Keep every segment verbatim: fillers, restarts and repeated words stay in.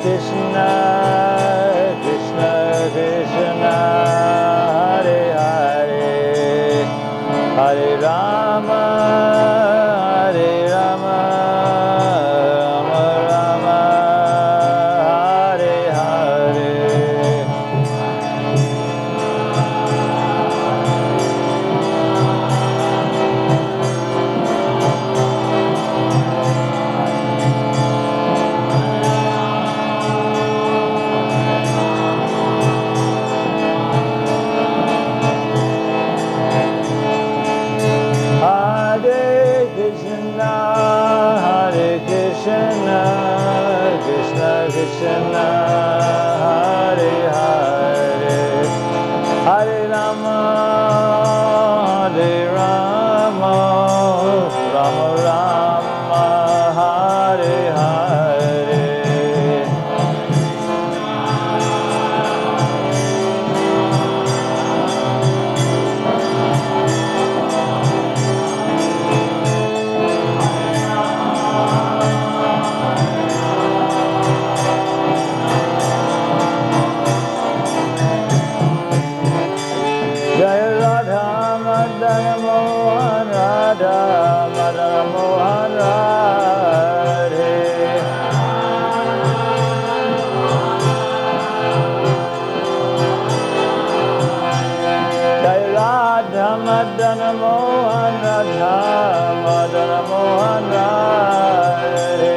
Krishna, Krishna Krishna, Hare Hare, Hare Rama, Hare Rama, Rama Rama, Hare Hare. Krishna, Krishna Krishna, Hare Hare, Hare Rama, Hare Rama, Rama Rama, Hare Hare. Jai Radha Madana Mohan Radha Madana Mohan Radhe. Jai Radha Madana Mohan Radha Madana Mohan Radhe.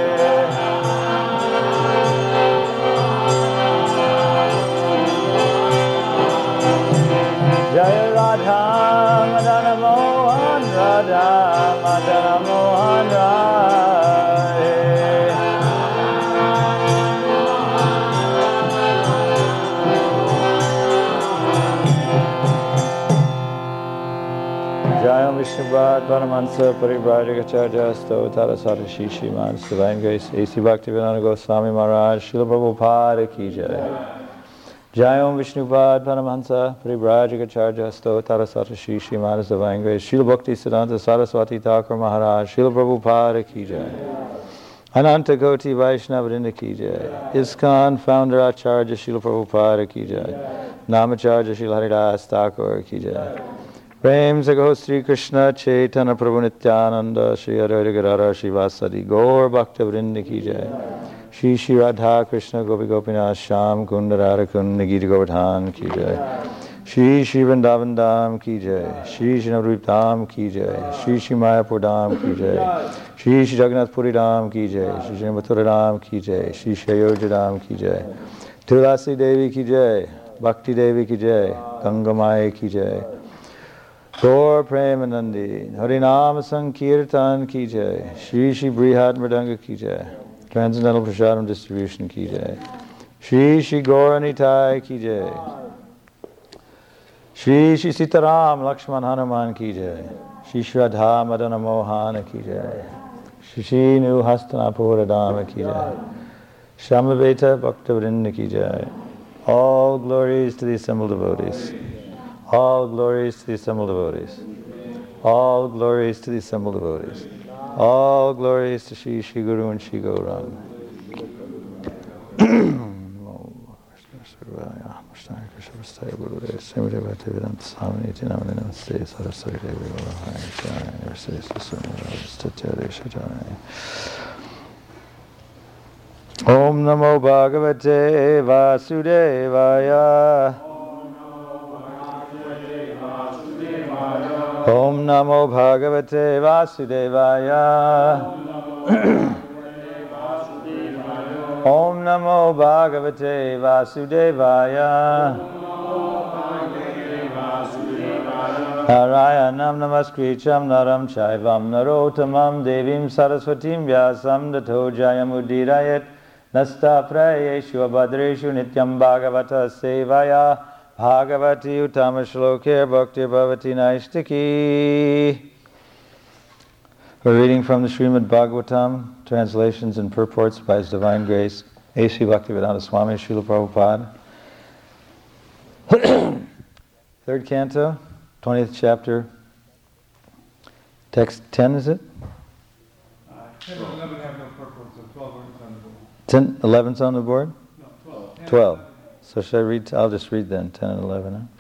Jai Radha Madana Mohan Radha Madana Mohan Radhe. Jayam Vishnupad Paramahansa Parivrajagacharya Stotara Satashi Shriman Divine Grace A C Bhaktivedanta Goswami Maharaj Srila Prabhupada Ki Jai. Jayam Vishnupad Paramahansa Parivrajagacharya Stotara Satashi Shriman Divine Grace Srila Bhakti Siddhanta Saraswati Thakur Maharaj Srila Prabhupada Ki Jai. Ananta Koti Vaishnava Vrinda Ki Jai. ISKCON Founder Acharya Srila Prabhupada Ki Jai. Namacharya Srila Haridas Thakur Ki Jai. Prem Sago Sri Krishna Chaitanya Prabhu Nityananda Shri Advaita Gadadhar Srivasadi Gaur Bhakta Vrinda Ki Jai. Shri Shri Radha Krishna Gopi Gopinath Sham Kunda Radha Kunda Gita Govardhan Ki Jai. Shri Shri Vrindavan Dham Ki Jai. Shri Shri Navadvip Dham Ki Jai. Shri Shri Mayapur Dham Ki Jai. Shri Shri Jagannath Puri Dham Ki Jai. Shri Shri Mathura Dham Ki Jai. Shri Shri Ayodhya Dham Ki Jai. Tulasi Devi Ki Jai. Bhakti Devi Ki Jai. Ganga Maya Ki Jai. Gaur Premanandi, Harinam Sankirtan Ki Jai, Shri Shri Brihad Mridanga Ki Jai, Transcendental Prasadam Distribution Ki Jai, Shri Shri Gauranitai Ki Jai, Shri Shri Sitaram Lakshman Hanuman Ki Jai, Shri Shraddha Madana Mohana Ki Jai, Shri Shri Nu Hastanapura Dhamma Ki Jai, Shamaveta Bhaktavrinda Ki Jai. All glories to the assembled devotees. All glories to the assembled devotees. All glories to the assembled devotees. All glories to Shri Shri Guru and Shri Gauranga. Om Namo Bhagavate Vasudevaya. Om Namo Bhagavate Vasudevaya. Om Namo Bhagavate Vasudevaya. Narayanam Namaskritam Naram Chaivam Narotamam Devim Saraswatim Vyasam Dato Jayamuddirayat Nasta Prayeshu Abhadreshu Nityam Bhagavata Sevaya Bhagavati Uttama Shlokir Bhakti Bhavati Naishtiki. We're reading from the Srimad Bhagavatam, translations and purports by His Divine Grace, A C Bhaktivedanta Swami Srila Prabhupada. Third canto, twentieth chapter, text ten, is it? Uh, eleven have no purport, so twelve ten, eleven's on the board? No, twelve. twelve. So should I read? I'll just read then, ten and eleven. Huh?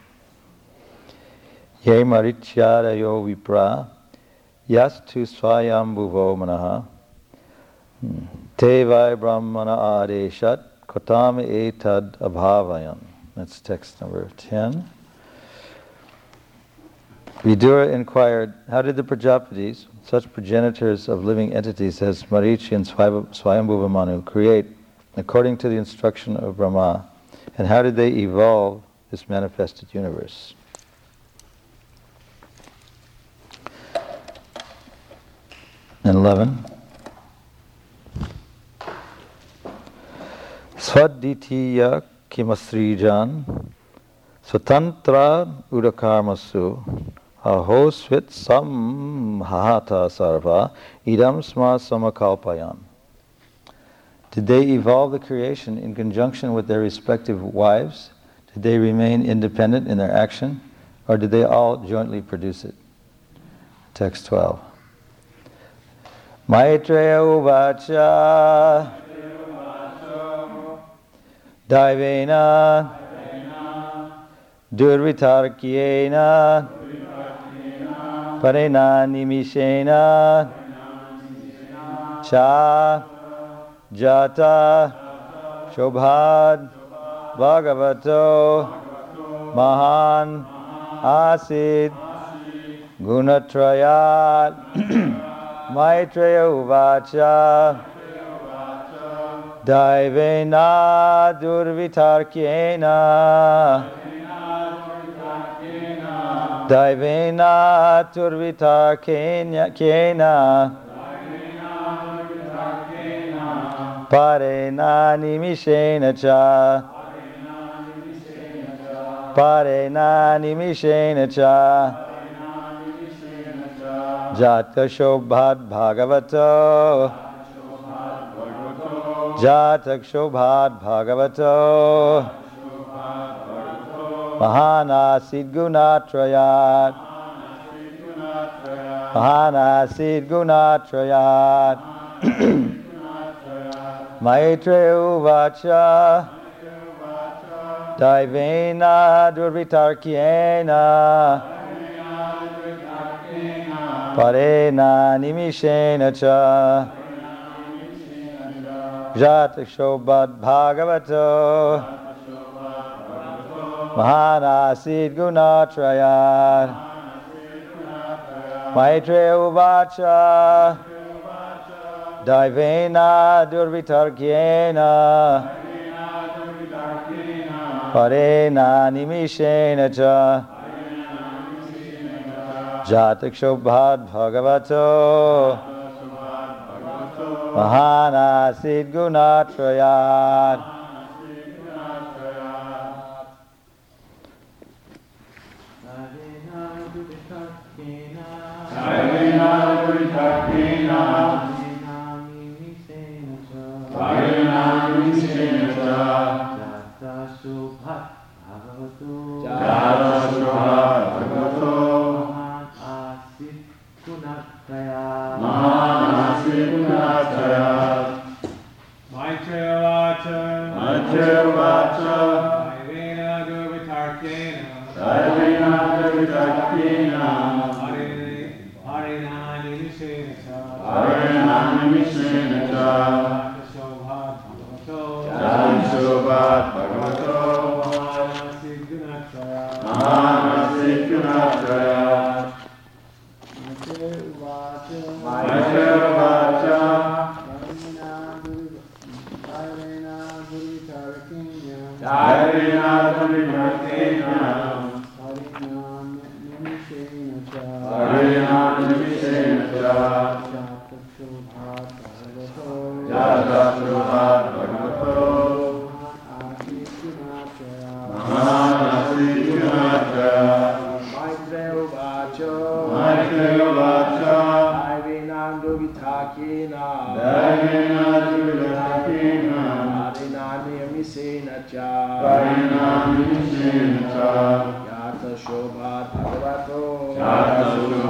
Ye marichyarayo vipra yastu swayambhuvo manaha te vai brahmana adeshat kotam etad abhavayan. That's text number ten. Vidura inquired, how did the Prajapatis, such progenitors of living entities as Marichi and Swayambhuva Manu, create according to the instruction of Brahma, and how did they evolve this manifested universe? And eleven. Swaditiya kimasrijan swatantra udakarmasu aho svit samhata sarva idam sma samakalpayan. Did they evolve the creation in conjunction with their respective wives? Did they remain independent in their action? Or did they all jointly produce it? Text twelve. Maitreya uvacha Daivena Durvitarkyena Parena Nimishena Cha Jata Shobhad Bhagavato Mahan Asid Gunatrayat Maitreya Uvacha Daivena Durvitarkyena Daivena Durvitarkyena Parena Nimishena Cha Parena Nimishena Cha Jata Shobhat Bhagavato Jatak Shobhat Bhagavato Mahanasid Gunatrayat Mahanasid Gunatrayat Maitreya Uvacha Daivena Durvitarkyena Parena Nimishena Cha Jatak Shobhat Bhagavato Mahanasid Gunatrayat Maitreya Uvacha Daivena Durvitarkyena Parena Nimishena Cha Jatak Shobhat Bhagavato Mahanasid Gunatrayat.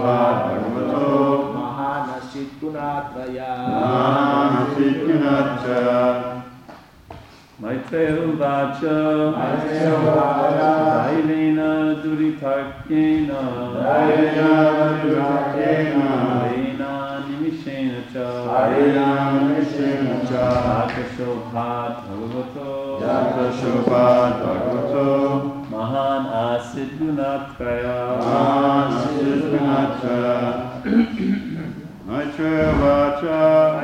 Mahanasid Gunatraya Maitreya Uvacha Daivena Duritakena Arena Nimishena Cha Akashobhat Bhagavato Mahan Asid Gunatraya Maitreya Vacha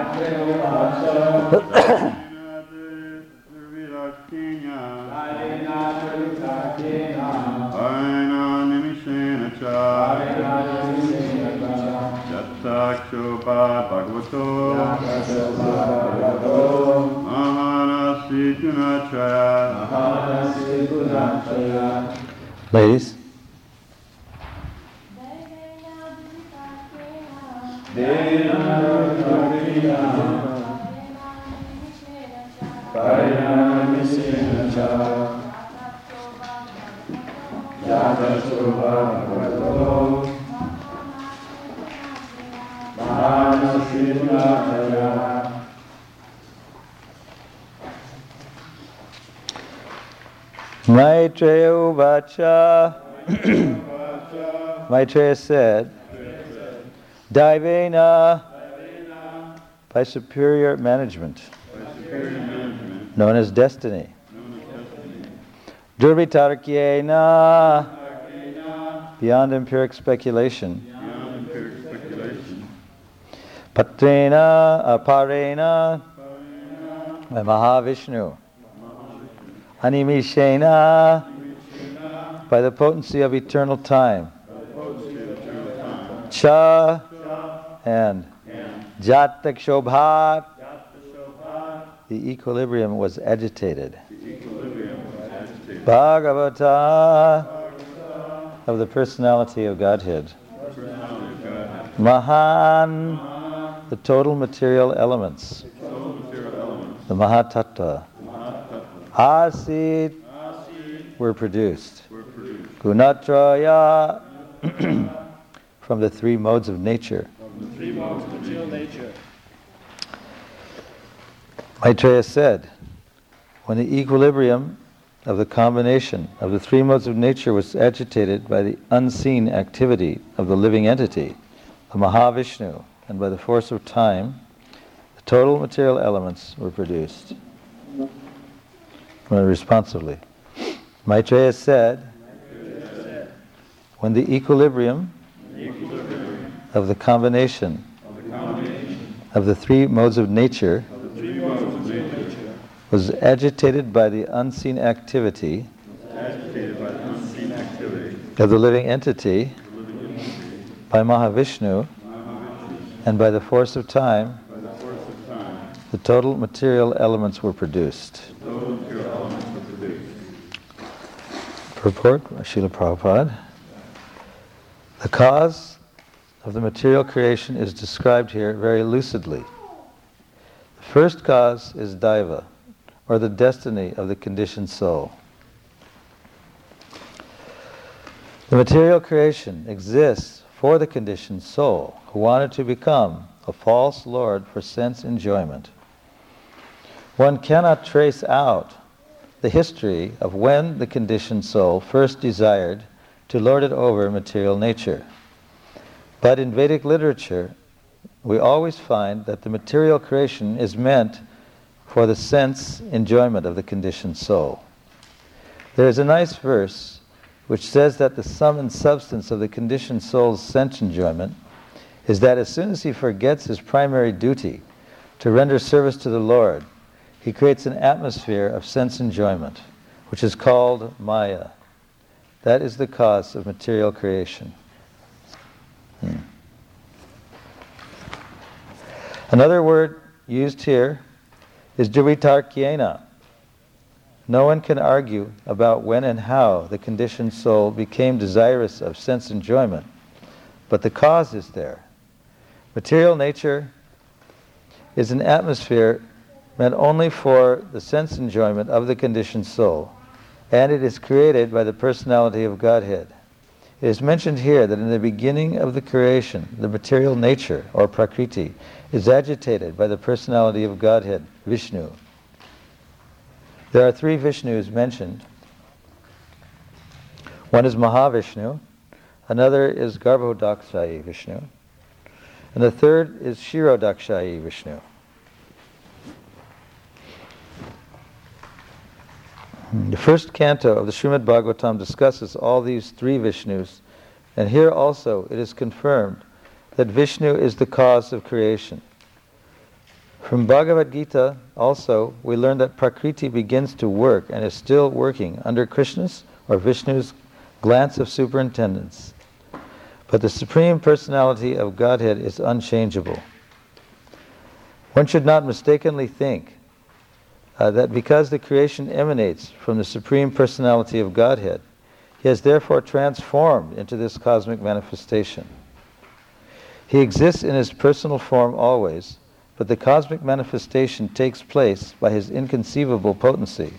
Arena Nimishena Cha Yatakshobhat Bhagavato Mahanasi Gunatraya. Ladies. Maitreya Uvacha. Maitreya said, Daivena, by superior management, known as destiny. Durvitarkyena, beyond empiric speculation. Patrena, aparena, by Mahavishnu. Animishena, by the potency of eternal time. Cha and Jatak Shobhat, the equilibrium was agitated. Bhagavata, of the personality of Godhead. Mahan, the total material elements. The Mahatattva. Asid, were produced. Gunatraya, from the three modes of nature. Maitreya said, when the equilibrium of the combination of the three modes of nature was agitated by the unseen activity of the living entity, the Mahavishnu, and by the force of time, the total material elements were produced. Responsively. Maitreya said, when the equilibrium of the combination of the three modes of nature was agitated by the unseen activity of the living entity by Mahavishnu and by the force of time, the total material elements were produced. Purport, Srila Prabhupada. The cause of the material creation is described here very lucidly. The first cause is Daiva, or the destiny of the conditioned soul. The material creation exists for the conditioned soul who wanted to become a false lord for sense enjoyment. One cannot trace out the history of when the conditioned soul first desired to lord it over material nature. But in Vedic literature, we always find that the material creation is meant for the sense enjoyment of the conditioned soul. There is a nice verse which says that the sum and substance of the conditioned soul's sense enjoyment is that as soon as he forgets his primary duty to render service to the Lord, he creates an atmosphere of sense enjoyment, which is called Maya. That is the cause of material creation. Hmm. Another word used here is Dhritarkyena. No one can argue about when and how the conditioned soul became desirous of sense enjoyment, but the cause is there. Material nature is an atmosphere meant only for the sense enjoyment of the conditioned soul, and it is created by the personality of Godhead. It is mentioned here that in the beginning of the creation, the material nature, or Prakriti, is agitated by the personality of Godhead, Vishnu. There are three Vishnus mentioned. One is Mahavishnu, another is Garbhodakshayi Vishnu, and the third is Shirodakshayi Vishnu. The first canto of the Srimad Bhagavatam discusses all these three Vishnus, and here also it is confirmed that Vishnu is the cause of creation. From Bhagavad Gita also we learn that Prakriti begins to work and is still working under Krishna's or Vishnu's glance of superintendence. But the Supreme Personality of Godhead is unchangeable. One should not mistakenly think uh, that because the creation emanates from the Supreme Personality of Godhead, he has therefore transformed into this cosmic manifestation. He exists in his personal form always, but the cosmic manifestation takes place by his inconceivable potency.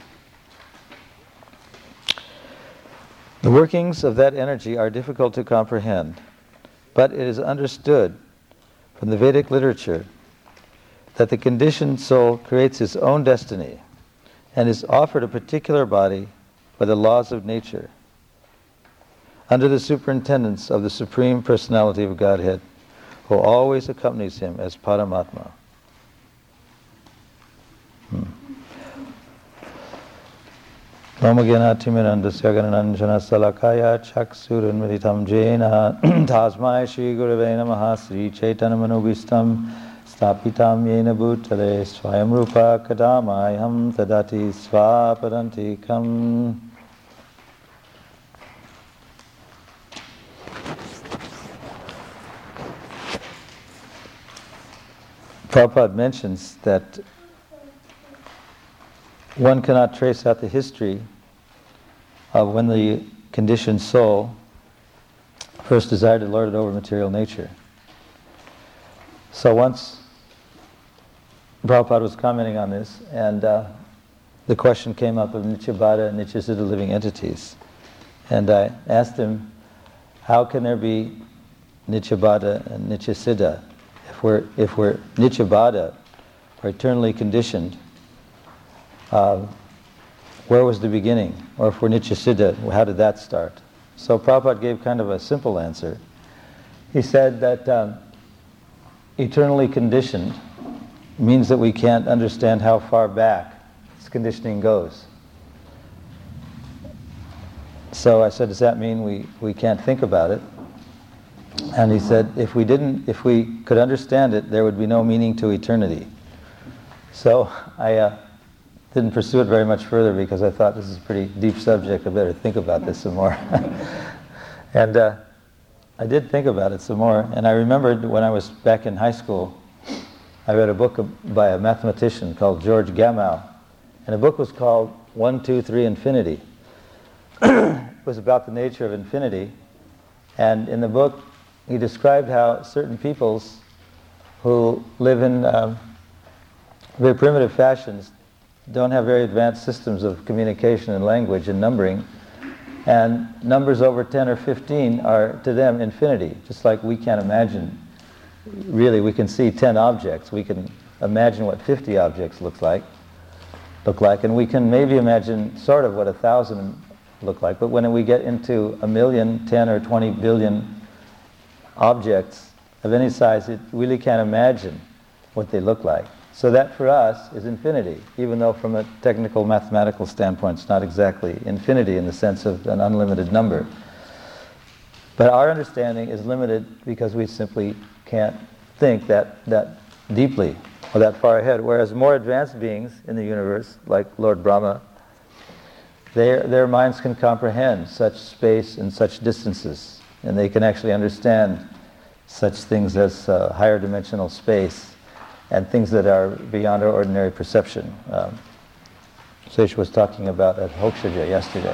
The workings of that energy are difficult to comprehend, but it is understood from the Vedic literature that the conditioned soul creates its own destiny and is offered a particular body by the laws of nature, under the superintendence of the Supreme Personality of Godhead, who always accompanies him as Paramatma. Namagyanatimidandasya ganananjana salakaya chaksurunmilitam jena tasmai Shri Gurave Namaha Sri Chaitanamanubhistam stapitam yena bhutale swayam rupa kadamayam tadati svapadantikam. Prabhupada mentions that one cannot trace out the history of when the conditioned soul first desired to lord it over material nature. So once Prabhupada was commenting on this, and uh, the question came up of Nityabhada and Nityasiddha living entities. And I asked him, how can there be Nityabhada and Nityasiddha? If we're, if we're Nityabhada, or eternally conditioned, Uh, where was the beginning? Or if we're Nityasiddha, how did that start? So Prabhupada gave kind of a simple answer. He said that um, eternally conditioned means that we can't understand how far back this conditioning goes. So I said, does that mean we, we can't think about it? And he said, if we didn't, if we could understand it, there would be no meaning to eternity. So I uh, didn't pursue it very much further because I thought this is a pretty deep subject. I better think about this some more. And uh, I did think about it some more. And I remembered when I was back in high school, I read a book by a mathematician called George Gamow. And the book was called One, Two, Three, Infinity. It was about the nature of infinity. And in the book, he described how certain peoples who live in um, very primitive fashions don't have very advanced systems of communication and language and numbering, and numbers over ten or fifteen are to them infinity, just like we can't imagine. Really, we can see ten objects, we can imagine what fifty objects look like, look like, and we can maybe imagine sort of what a thousand look like, but when we get into a million, ten or twenty billion objects of any size, it really can't imagine what they look like. So that for us is infinity, even though from a technical mathematical standpoint it's not exactly infinity in the sense of an unlimited number. But our understanding is limited because we simply can't think that, that deeply or that far ahead, whereas more advanced beings in the universe, like Lord Brahma, their, their minds can comprehend such space and such distances, and they can actually understand such things as uh, higher dimensional space and things that are beyond our ordinary perception. Um, Seish was talking about at Hokshaja yesterday.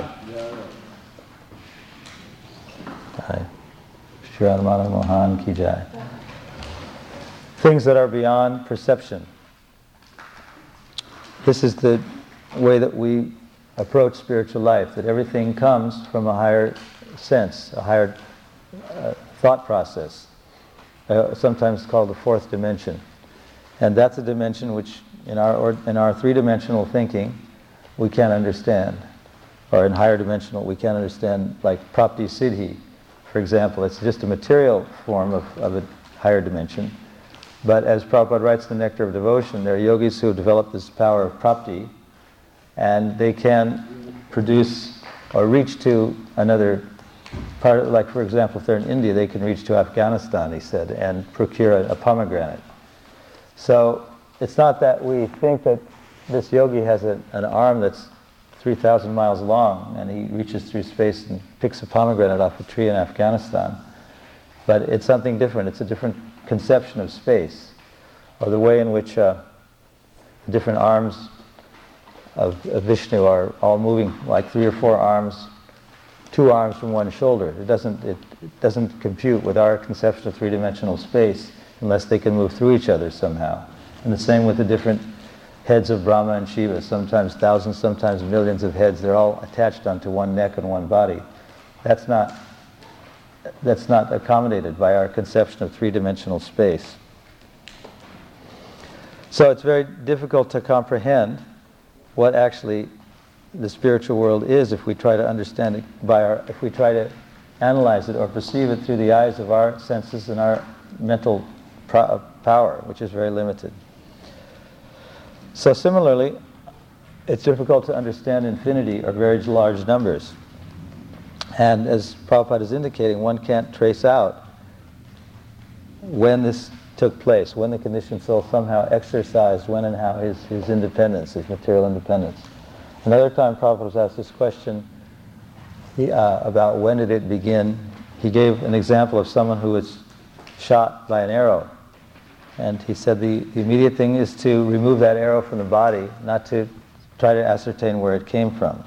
Hi. Shri Radhamana Mohan Ki Jai. Things that are beyond perception. This is the way that we approach spiritual life, that everything comes from a higher sense, a higher uh, thought process, uh, sometimes called the fourth dimension. And that's a dimension which, in our or, in our three-dimensional thinking, we can't understand, or in higher dimensional we can't understand, like Prapti Siddhi, for example. It's just a material form of, of a higher dimension. But as Prabhupada writes in the Nectar of Devotion, there are yogis who have developed this power of Prapti, and they can produce or reach to another part, like for example, if they're in India, they can reach to Afghanistan, he said, and procure a, a pomegranate. So it's not that we think that this yogi has a, an arm that's three thousand miles long and he reaches through space and picks a pomegranate off a tree in Afghanistan. But it's something different. It's a different conception of space, or the way in which uh, different arms of, of Vishnu are all moving, like three or four arms, two arms from one shoulder. It doesn't, it, it doesn't compute with our conception of three-dimensional space unless they can move through each other somehow. And the same with the different heads of Brahma and Shiva, sometimes thousands, sometimes millions of heads. They're all attached onto one neck and one body. That's not, that's not accommodated by our conception of three-dimensional space. So it's very difficult to comprehend what actually the spiritual world is if we try to understand it by our, if we try to analyze it or perceive it through the eyes of our senses and our mental pro- power, which is very limited. So similarly, it's difficult to understand infinity or very large numbers. And as Prabhupada is indicating, one can't trace out when this took place, when the conditioned soul somehow exercised when and how his, his independence, his material independence. Another time Prabhupada was asked this question he, uh, about when did it begin. He gave an example of someone who was shot by an arrow. And he said the, the immediate thing is to remove that arrow from the body, not to try to ascertain where it came from.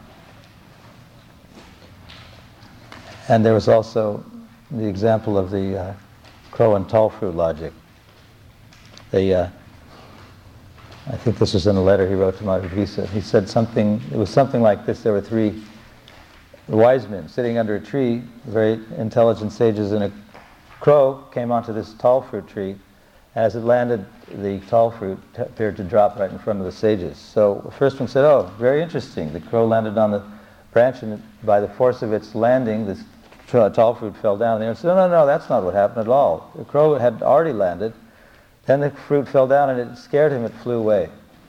And there was also the example of the uh, crow and tall fruit logic. The, uh, I think this was in a letter he wrote to Madhvisa. He said something, it was something like this. There were three wise men sitting under a tree, very intelligent sages, and a crow came onto this tall fruit tree. As it landed, the tall fruit t- appeared to drop right in front of the sages. So the first one said, oh, very interesting. The crow landed on the branch, and by the force of its landing, this t- tall fruit fell down. And they said, no, no, no, that's not what happened at all. The crow had already landed, then the fruit fell down, and it scared him, it flew away.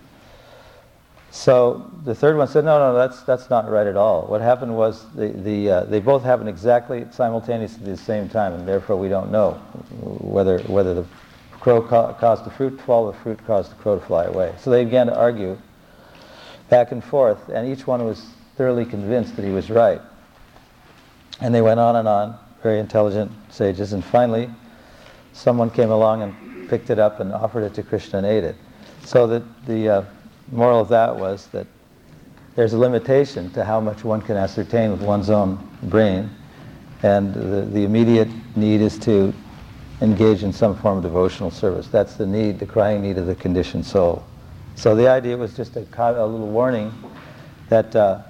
So the third one said, no, no, that's that's not right at all. What happened was the, the, uh, they both happened exactly simultaneously at the same time, and therefore we don't know whether whether the crow ca- caused the fruit to fall, the fruit caused the crow to fly away. So they began to argue back and forth, and each one was thoroughly convinced that he was right. And they went on and on, very intelligent sages, and finally someone came along and picked it up and offered it to Krishna and ate it. So that the uh, moral of that was that there's a limitation to how much one can ascertain with one's own brain, and the, the immediate need is to engage in some form of devotional service. That's the need, the crying need of the conditioned soul. So the idea was just a, a little warning that uh,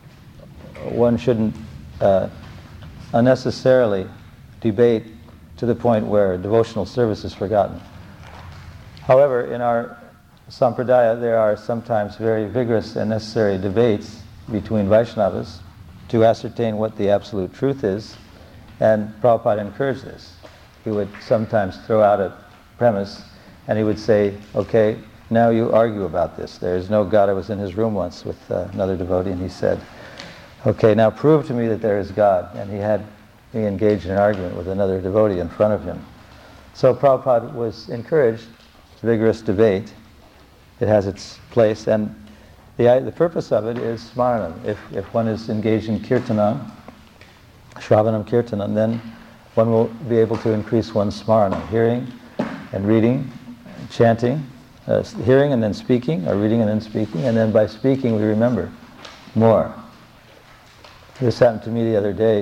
one shouldn't uh, unnecessarily debate to the point where devotional service is forgotten. However, in our sampradaya, there are sometimes very vigorous and necessary debates between Vaishnavas to ascertain what the absolute truth is, and Prabhupada encouraged this. He would sometimes throw out a premise, and he would say, okay, now you argue about this. There is no God. I was in his room once with uh, another devotee, and he said, okay, now prove to me that there is God. And he had me engaged in an argument with another devotee in front of him. So Prabhupada was encouraged, vigorous debate. It has its place, and the the purpose of it is smaranam. If, if one is engaged in kirtanam, shravanam kirtanam, then one will be able to increase one's smaranam, hearing and reading, chanting, uh, hearing and then speaking, or reading and then speaking, and then by speaking we remember more. This happened to me the other day.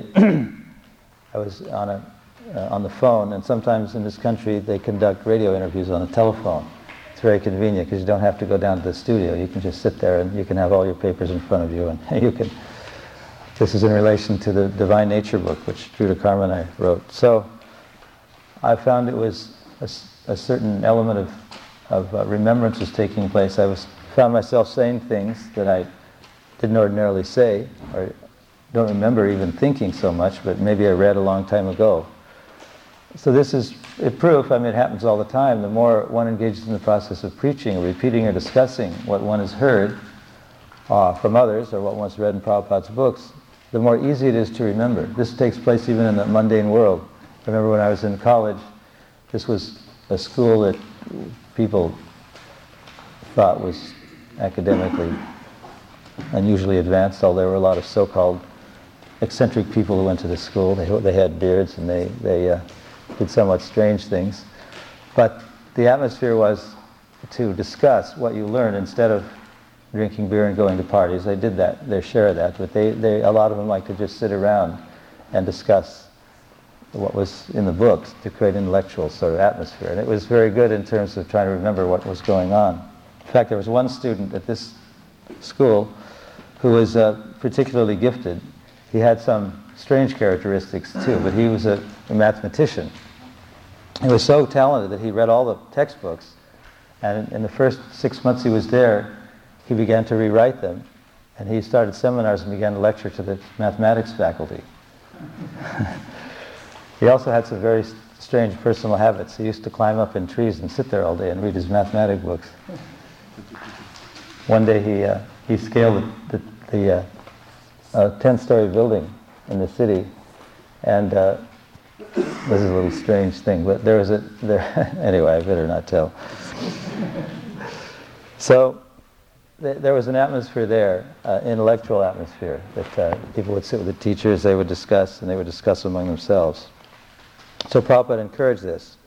I was on a uh, on the phone, and sometimes in this country they conduct radio interviews on the telephone. It's very convenient because you don't have to go down to the studio. You can just sit there and you can have all your papers in front of you, and you can. This is in relation to the Divine Nature book, which Dhruta Karma and I wrote. So I found it was a, a certain element of, of uh, remembrance was taking place. I was found myself saying things that I didn't ordinarily say, or don't remember even thinking so much, but maybe I read a long time ago. So this is a proof, I mean it happens all the time, the more one engages in the process of preaching or repeating or discussing what one has heard uh, from others or what one's read in Prabhupada's books, the more easy it is to remember. This takes place even in the mundane world. I remember when I was in college, this was a school that people thought was academically unusually advanced, although there were a lot of so-called eccentric people who went to the school. They, they had beards and they, they uh, did somewhat strange things. But the atmosphere was to discuss what you learn instead of drinking beer and going to parties. They did that, their share of that, but they, they, a lot of them liked to just sit around and discuss what was in the books to create an intellectual sort of atmosphere. And it was very good in terms of trying to remember what was going on. In fact, there was one student at this school who was uh, particularly gifted. He had some strange characteristics too, but he was a, a mathematician. He was so talented that he read all the textbooks, and in, in the first six months he was there, he began to rewrite them, and he started seminars and began to lecture to the mathematics faculty. He also had some very strange personal habits. He used to climb up in trees and sit there all day and read his mathematics books. One day he uh, he scaled the, the, the uh, uh, ten-story building in the city, and uh, this is a little strange thing, but there was a there anyway. I better not tell. So th- there was an atmosphere there, uh, intellectual atmosphere, that uh, people would sit with the teachers, they would discuss, and they would discuss among themselves. So Prabhupada encouraged this.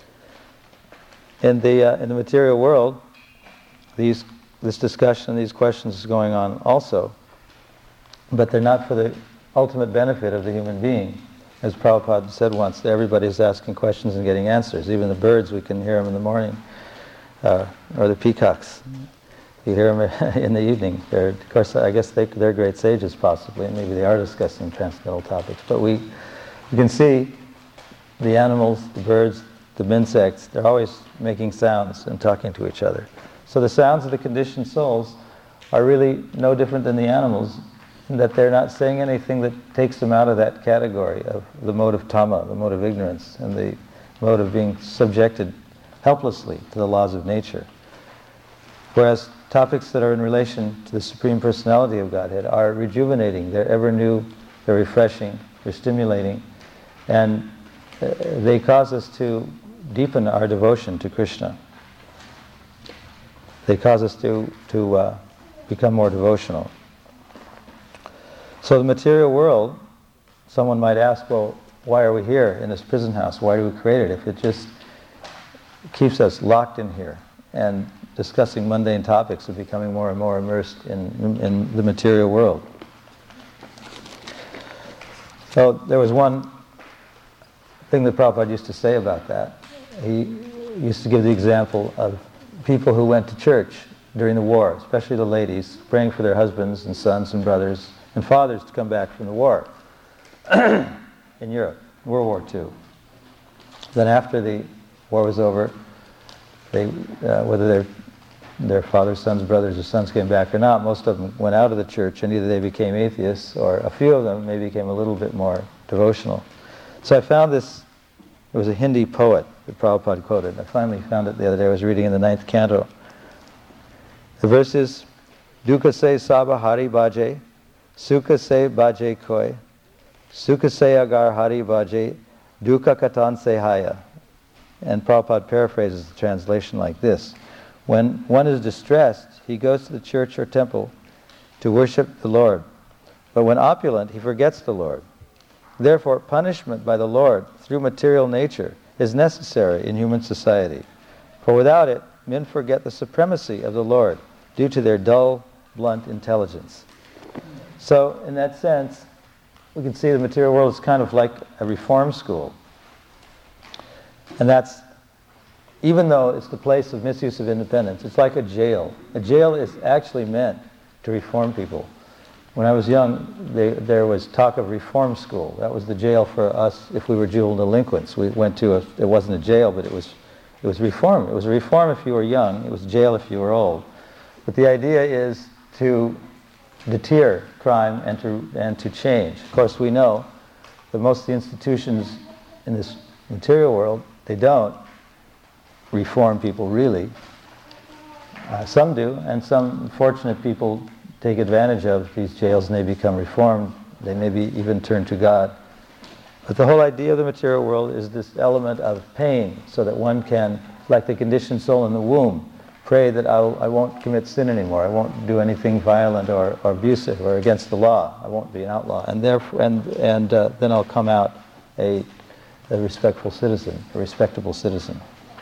In the uh, in the material world, these this discussion, these questions is going on also, but they're not for the ultimate benefit of the human being. As Prabhupada said once, everybody's asking questions and getting answers. Even the birds, we can hear them in the morning, uh, or the peacocks. You hear them in the evening. They're, of course, I guess they, they're great sages possibly, and maybe they are discussing transcendental topics. But we, you can see the animals, the birds, the insects, they're always making sounds and talking to each other. So the sounds of the conditioned souls are really no different than the animals, in that they're not saying anything that takes them out of that category of the mode of tama, the mode of ignorance, and the mode of being subjected helplessly to the laws of nature. Whereas topics that are in relation to the Supreme Personality of Godhead are rejuvenating, they're ever new, they're refreshing, they're stimulating, and uh, they cause us to deepen our devotion to Krishna. They cause us to, to uh, become more devotional. So the material world, someone might ask, well, why are we here in this prison house? Why do we create it if it just keeps us locked in here and discussing mundane topics and becoming more and more immersed in, in, in the material world? So there was one thing that Prabhupada used to say about that. He used to give the example of people who went to church during the war, especially the ladies, praying for their husbands and sons and brothers and fathers to come back from the war in Europe, World War Two. Then after the war was over, they, uh, whether their their fathers, sons, brothers, or sons came back or not, most of them went out of the church, and either they became atheists, or a few of them maybe became a little bit more devotional. So I found this. It was a Hindi poet that Prabhupada quoted. I finally found it the other day. I was reading in the ninth canto. The verse is, Dukha se sabha hari baje, Sukha se baje koi, Sukha se agar hari baje, Dukha katan se haya. And Prabhupada paraphrases the translation like this. When one is distressed, he goes to the church or temple to worship the Lord. But when opulent, he forgets the Lord. Therefore, punishment by the Lord through material nature is necessary in human society. For without it, men forget the supremacy of the Lord due to their dull, blunt intelligence. So, in that sense, we can see the material world is kind of like a reform school. And that's, even though it's the place of misuse of independence, it's like a jail. A jail is actually meant to reform people. When I was young, they, there was talk of reform school. That was the jail for us if we were juvenile delinquents. We went to a, it wasn't a jail, but it was, it was reform. It was a reform if you were young. It was jail if you were old. But the idea is to deter crime and to and to change. Of course, we know that most of the institutions in this material world, they don't reform people really. Uh, some do, and some fortunate people take advantage of these jails and they become reformed. They maybe even turn to God. But the whole idea of the material world is this element of pain, so that one can, like the conditioned soul in the womb, pray that I'll, I won't commit sin anymore. I won't do anything violent or, or abusive or against the law. I won't be an outlaw. And therefore, and and uh, then I'll come out a, a respectful citizen, a respectable citizen.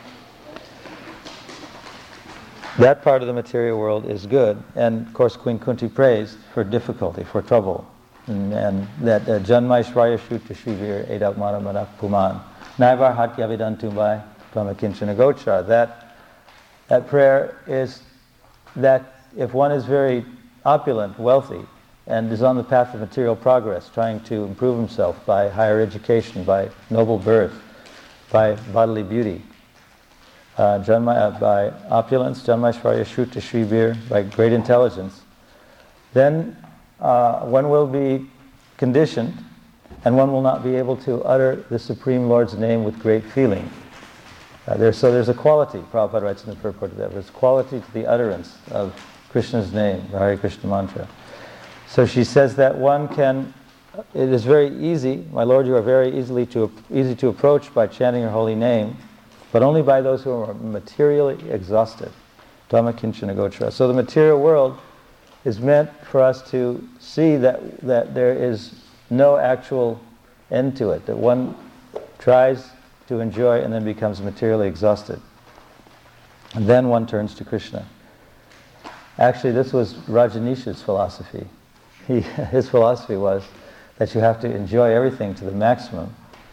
That part of the material world is good, and of course Queen Kunti prays for difficulty, for trouble, and, and that Janmai Shraya Shuta Shivir Edak Manamanak Puman Naivar Hat Yavidan Tumbai Pamakinchana Gochar. That that prayer is that if one is very opulent, wealthy, and is on the path of material progress, trying to improve himself by higher education, by noble birth, by bodily beauty, Uh, Janma, uh, by opulence, Janmaishvarya Shuta Shribir, by great intelligence, then uh, one will be conditioned and one will not be able to utter the Supreme Lord's name with great feeling. Uh, there, so there's a quality, Prabhupada writes in the purport of that, there's quality to the utterance of Krishna's name, the Hare Krishna mantra. So she says that one can, it is very easy, my Lord, you are very easily to easy to approach by chanting your holy name, but only by those who are materially exhausted. Dhamma kinchana gochara. So the material world is meant for us to see that that there is no actual end to it, that one tries to enjoy and then becomes materially exhausted. And then one turns to Krishna. Actually, this was Rajanish's philosophy. He, his philosophy was that you have to enjoy everything to the maximum.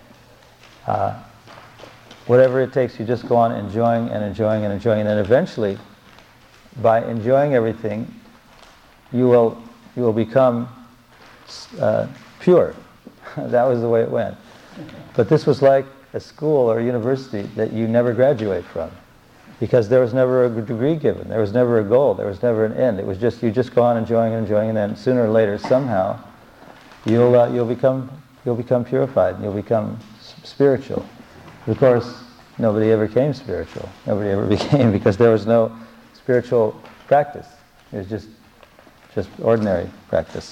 Uh, Whatever it takes, you just go on enjoying and enjoying and enjoying, and then eventually, by enjoying everything, you will you will become uh, pure. That was the way it went. But this was like a school or a university that you never graduate from, because there was never a degree given, there was never a goal, there was never an end. It was just you just go on enjoying and enjoying, and then sooner or later, somehow, you'll uh, you'll become you'll become purified, and you'll become s- spiritual. Of course, nobody ever came spiritual. Nobody ever became, because there was no spiritual practice. It was just just ordinary practice.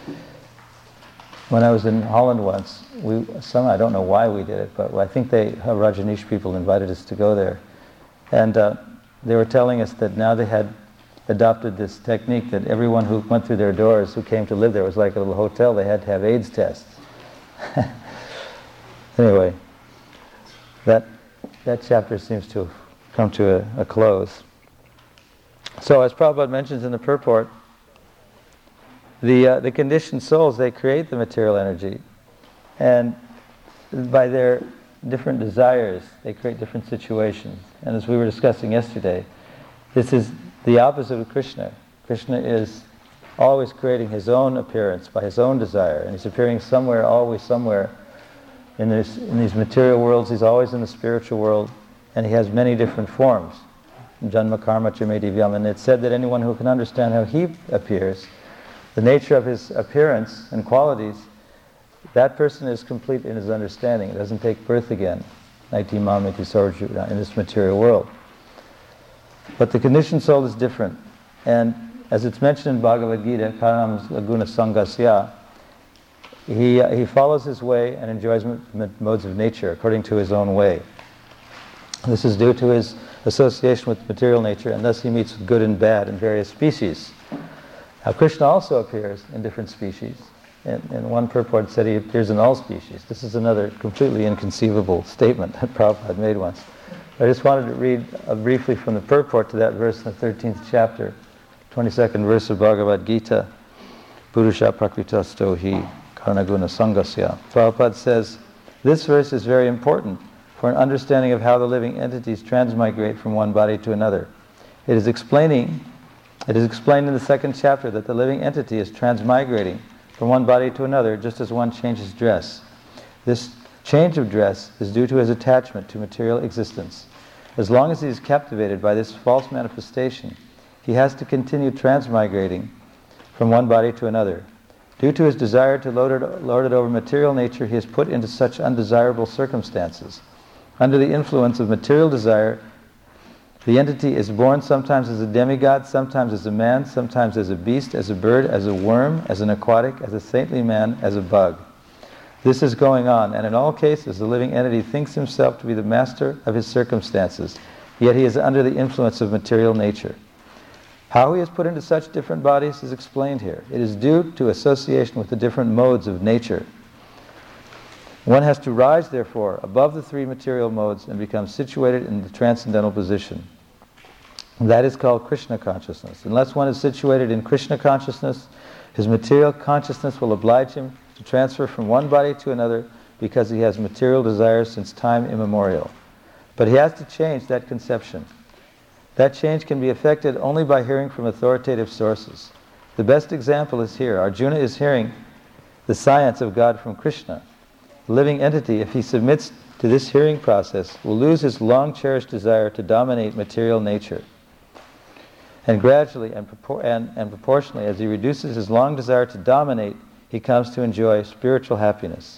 When I was in Holland once, we some I don't know why we did it, but I think they Rajneesh people invited us to go there, and uh, they were telling us that now they had adopted this technique that everyone who went through their doors, who came to live there, was like a little hotel. They had to have AIDS tests. Anyway. That that chapter seems to have come to a, a close. So, as Prabhupada mentions in the purport, the uh, the conditioned souls, they create the material energy, and by their different desires, they create different situations. And as we were discussing yesterday, this is the opposite of Krishna. Krishna is always creating his own appearance by his own desire, and he's appearing somewhere, always somewhere. In, this, in these material worlds, he's always in the spiritual world, and he has many different forms. Janma karma chame divyam, and it's said that anyone who can understand how he appears, the nature of his appearance and qualities, that person is complete in his understanding. It doesn't take birth again, naiti mamiti sarju, in this material world. But the conditioned soul is different, and as it's mentioned in Bhagavad Gita, karanam guna sangasya, He uh, he follows his way and enjoys m- m- modes of nature according to his own way. This is due to his association with material nature, and thus he meets with good and bad in various species. Now Krishna also appears in different species. And, and one purport said he appears in all species. This is another completely inconceivable statement that Prabhupada made once. I just wanted to read uh, briefly from the purport to that verse in the thirteenth chapter, twenty-second verse of Bhagavad Gita, Purusha prakritasto hi Karanaguna Sangasya. Prabhupada says, this verse is very important for an understanding of how the living entities transmigrate from one body to another. It is explaining, it is explained in the second chapter that the living entity is transmigrating from one body to another just as one changes dress. This change of dress is due to his attachment to material existence. As long as he is captivated by this false manifestation, he has to continue transmigrating from one body to another. Due to his desire to lord it, lord it over material nature, he is put into such undesirable circumstances. Under the influence of material desire, the entity is born sometimes as a demigod, sometimes as a man, sometimes as a beast, as a bird, as a worm, as an aquatic, as a saintly man, as a bug. This is going on, and in all cases the living entity thinks himself to be the master of his circumstances, yet he is under the influence of material nature. How he is put into such different bodies is explained here. It is due to association with the different modes of nature. One has to rise, therefore, above the three material modes and become situated in the transcendental position. That is called Krishna consciousness. Unless one is situated in Krishna consciousness, his material consciousness will oblige him to transfer from one body to another because he has material desires since time immemorial. But he has to change that conception. That change can be effected only by hearing from authoritative sources. The best example is here. Arjuna is hearing the science of God from Krishna. The living entity, if he submits to this hearing process, will lose his long-cherished desire to dominate material nature. And gradually and, propor- and, and proportionally, as he reduces his long desire to dominate, he comes to enjoy spiritual happiness.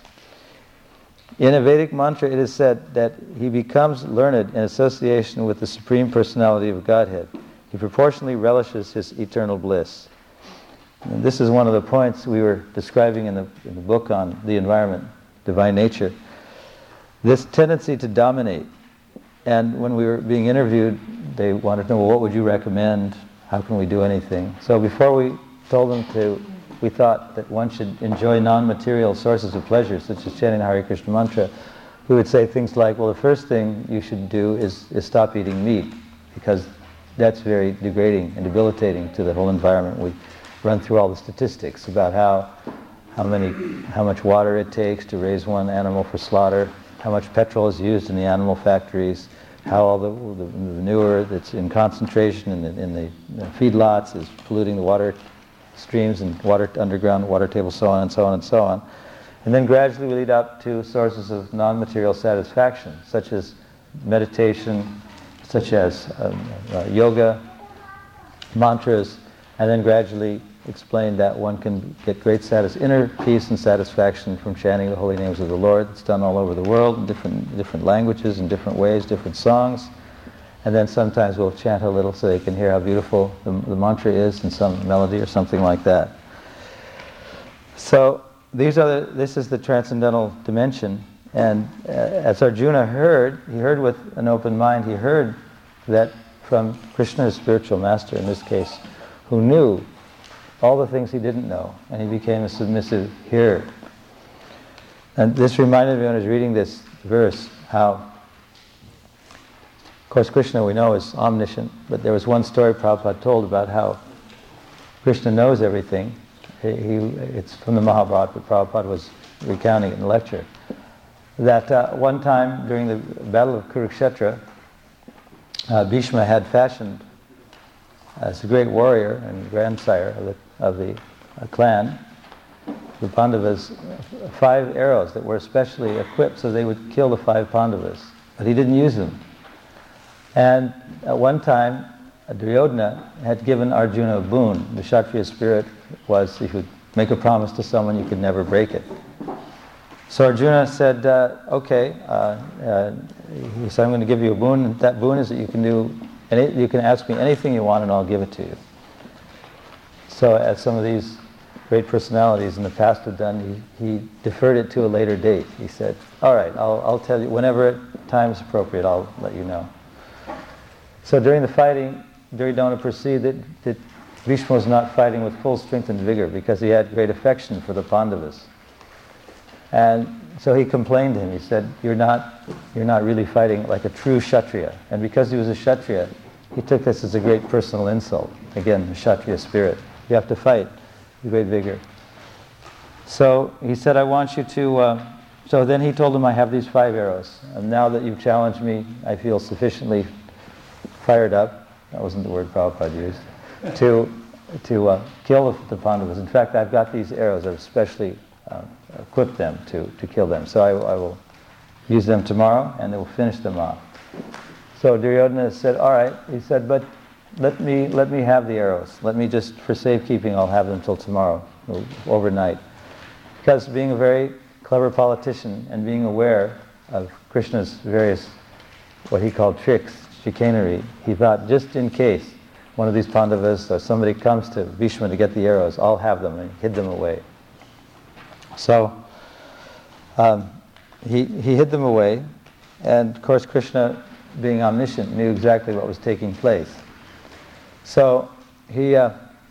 In a Vedic mantra, it is said that he becomes learned in association with the Supreme Personality of Godhead. He proportionally relishes his eternal bliss. And this is one of the points we were describing in the, in the book on the environment, divine nature. This tendency to dominate. And when we were being interviewed, they wanted to know, well, what would you recommend? How can we do anything? So before we told them to, we thought that one should enjoy non-material sources of pleasure, such as chanting the Hare Krishna mantra. We would say things like, well, the first thing you should do is, is stop eating meat, because that's very degrading and debilitating to the whole environment. We run through all the statistics about how how many how much water it takes to raise one animal for slaughter, how much petrol is used in the animal factories, how all the, the manure that's in concentration in the, in the feedlots is polluting the water streams and water underground water tables, so on and so on and so on. And then gradually we lead up to sources of non-material satisfaction, such as meditation, such as um, uh, yoga, mantras, and then gradually explain that one can get great satis- inner peace and satisfaction from chanting the holy names of the Lord. It's done all over the world in different different languages, in different ways, different songs. And then sometimes we'll chant a little so they can hear how beautiful the, the mantra is in some melody or something like that. So these are the, this is the transcendental dimension. And uh, as Arjuna heard, he heard with an open mind, he heard that from Krishna's spiritual master, in this case, who knew all the things he didn't know, and he became a submissive hearer. And this reminded me when I was reading this verse, how, of course, Krishna we know is omniscient, but there was one story Prabhupada told about how Krishna knows everything. He, he, it's from the Mahabharata, but Prabhupada was recounting it in a lecture. That uh, one time during the Battle of Kurukshetra, uh, Bhishma had fashioned, as a great warrior and grandsire of the, of the uh, clan, the Pandavas, uh, five arrows that were especially equipped so they would kill the five Pandavas. But he didn't use them. And at one time, uh, Duryodhana had given Arjuna a boon. The Kshatriya spirit was, if you make a promise to someone, you could never break it. So Arjuna said, uh, okay, uh, uh, he said, I'm going to give you a boon, and that boon is that you can do And you can ask me anything you want and I'll give it to you. So as some of these great personalities in the past have done, he, he deferred it to a later date. He said, all right, I'll, I'll tell you, whenever time is appropriate, I'll let you know. So during the fighting, Duryodhana perceived that, that Bhishma was not fighting with full strength and vigor because he had great affection for the Pandavas. And so he complained to him. He said, you're not, you're not really fighting like a true Kshatriya. And because he was a Kshatriya, he took this as a great personal insult. Again, the Kshatriya spirit. You have to fight with great vigor. So he said, I want you to... Uh, so then he told him, I have these five arrows. And now that you've challenged me, I feel sufficiently fired up. That wasn't the word Prabhupada used. To, to uh, kill the, the Pandavas. In fact, I've got these arrows. I've especially... Uh, equip them to, to kill them. So I, I will use them tomorrow and they will finish them off. So Duryodhana said, all right. He said, but let me let me have the arrows. Let me just, for safekeeping, I'll have them till tomorrow, overnight. Because being a very clever politician and being aware of Krishna's various, what he called tricks, chicanery, he thought, just in case one of these Pandavas or somebody comes to Bhishma to get the arrows, I'll have them, and he hid them away. So um, he, he hid them away, and of course Krishna, being omniscient, knew exactly what was taking place. So he, uh,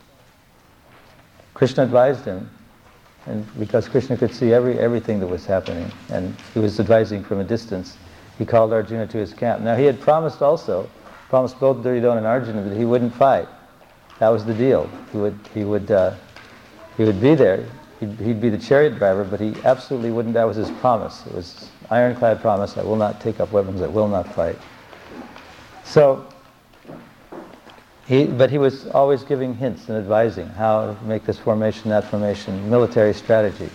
Krishna advised him, and because Krishna could see every everything that was happening, and he was advising from a distance, he called Arjuna to his camp. Now he had promised also, promised both Duryodhana and Arjuna that he wouldn't fight. That was the deal. He would, he would, uh, he would be there. He'd, he'd be the chariot driver, but he absolutely wouldn't. That was his promise. It was ironclad promise. I will not take up weapons. I will not fight. So, he, but he was always giving hints and advising how to make this formation, that formation, military strategy.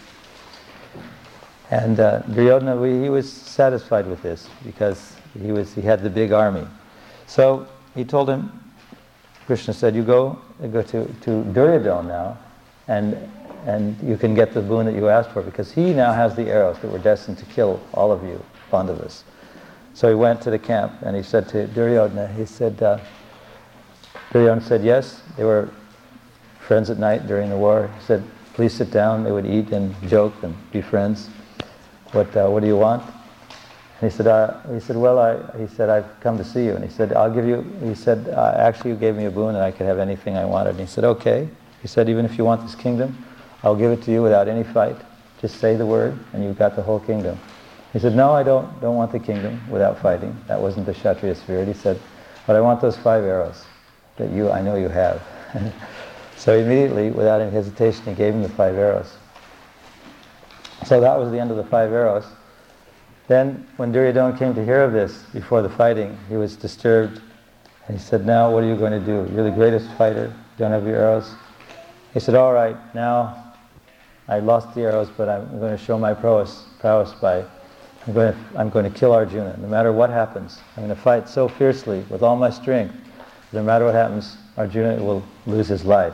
And uh, Duryodhana, we, he was satisfied with this because he was he had the big army. So he told him, Krishna said, you go go to, to Duryodhana now, and and you can get the boon that you asked for, because he now has the arrows that were destined to kill all of you, Pandavas. So he went to the camp and he said to Duryodhana, he said, uh, Duryodhana said yes, they were friends at night during the war. He said, please sit down. They would eat and joke and be friends. What uh, what do you want? And he said, uh, he said, well, I, he said, I've come to see you. And he said, I'll give you, he said, uh, actually you gave me a boon and I could have anything I wanted. And he said, okay. He said, even if you want this kingdom, I'll give it to you without any fight. Just say the word and you've got the whole kingdom. He said, no, I don't don't want the kingdom without fighting. That wasn't the Kshatriya spirit. He said, but I want those five arrows that you, I know you have. So immediately, without any hesitation, he gave him the five arrows. So that was the end of the five arrows. Then, when Duryodhana came to hear of this before the fighting, he was disturbed. And he said, now what are you going to do? You're the greatest fighter. You don't have your arrows. He said, all right, now I lost the arrows, but I'm going to show my prowess, prowess by, I'm going, to, I'm going to kill Arjuna. No matter what happens, I'm going to fight so fiercely with all my strength. No matter what happens, Arjuna will lose his life.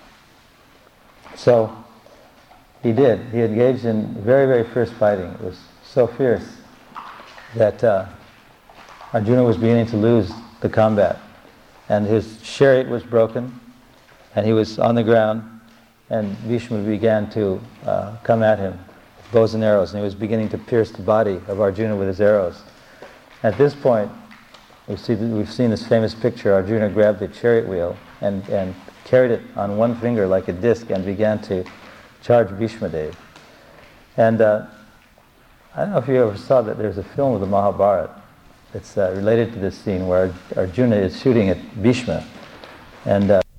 So he did. He engaged in very, very fierce fighting. It was so fierce that uh, Arjuna was beginning to lose the combat. And his chariot was broken, and he was on the ground, and Bhishma began to uh, come at him with bows and arrows, and he was beginning to pierce the body of Arjuna with his arrows. At this point, we see, we've seen this famous picture. Arjuna grabbed the chariot wheel and, and carried it on one finger like a disc and began to charge Bhishma Dev. And uh, I don't know if you ever saw that there's a film of the Mahabharata that's uh, related to this scene where Arjuna is shooting at Bhishma. And uh,